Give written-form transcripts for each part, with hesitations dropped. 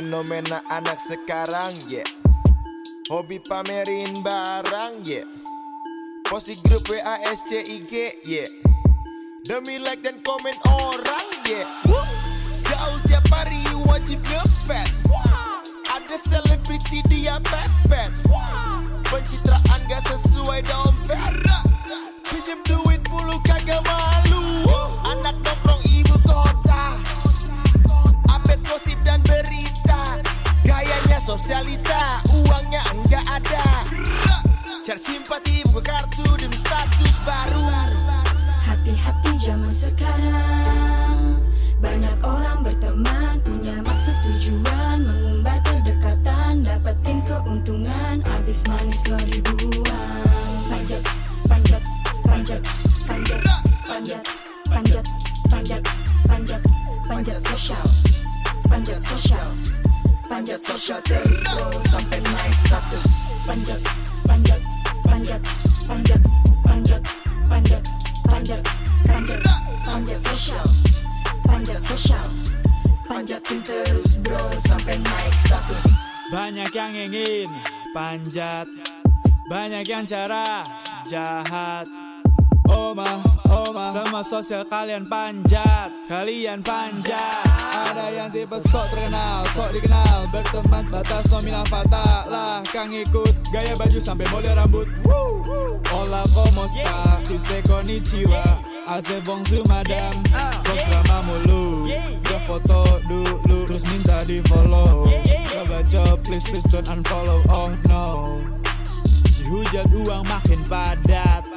fenomena anak sekarang, yeah. Hobi pamerin barang, yeah. Post di grup WASCIG, yeah. Demi like dan komen orang, yeah. Gaul tiap hari wajib ngepet. Ada selebriti dia pepet. Pencitraan gak sesuai dompet. Pinjem duit mulu kagak malu. Anak nongkrong ibu kota, update gosip dan berita. Gayanya sosialita, uangnya enggak ada. Cari simpati, buka kartu demi status baru. Hati-hati zaman sekarang, banyak orang berteman, punya maksud tujuan, mengumbar kedekatan, dapetin keuntungan, abis manis lo dibuang. Panjat, panjat, panjat, panjat, panjat, panjat, panjat, panjat, panjat sosial, panjat sosial, panjat sosial terus bro sampai naik status. Panjat, panjat, panjat, panjat, panjat, panjat, panjat, panjat, panjat sosial, panjat sosial, panjatin terus bro sampai naik status. Banyak yang ingin panjat, banyak yang cara jahat. Oma, sama sosial kalian panjat, kalian panjat. Ada yang tipe sok terkenal, sok dikenal, berteman sebatas nominal fatal lah. Kang ikut gaya baju sampai moli rambut. Hola como sta, chise konnichiwa, ase bongsu madam, programa mulu, gak foto dulu, terus minta di follow. Coba please don't unfollow, oh no. Dihujat uang makin padat.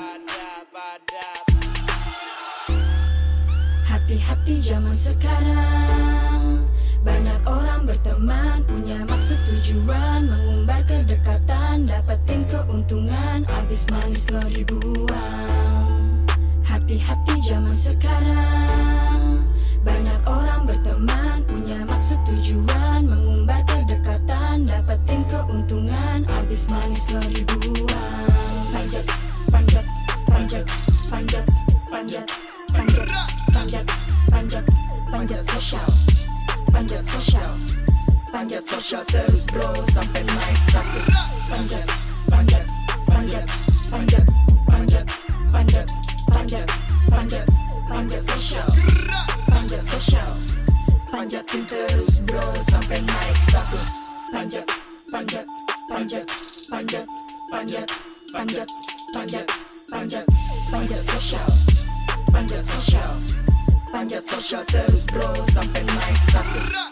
Hati-hati zaman sekarang, banyak orang berteman, punya maksud tujuan, mengumbar kedekatan, dapetin keuntungan, abis manis lo dibuang. Hati-hati zaman sekarang, banyak orang berteman, punya maksud tujuan, mengumbar kedekatan, dapetin keuntungan, abis manis lo dibuang. Panjat, panjat, panjat, panjat, panjat, panjat, panjat, panjat, panjat sosial, panjat sosial, panjat sosial terus bro sampai naik status. Panjat, panjat, panjat, panjat, panjat, panjat, panjat, panjat, panjat sosial, panjat sosial, panjatin terus bro sampai naik status. Panjat, panjat, panjat, panjat, panjat, panjat, panjat, panjat, panjat sosial, panjat sosial, panjat sosial terus bro sampai naik status.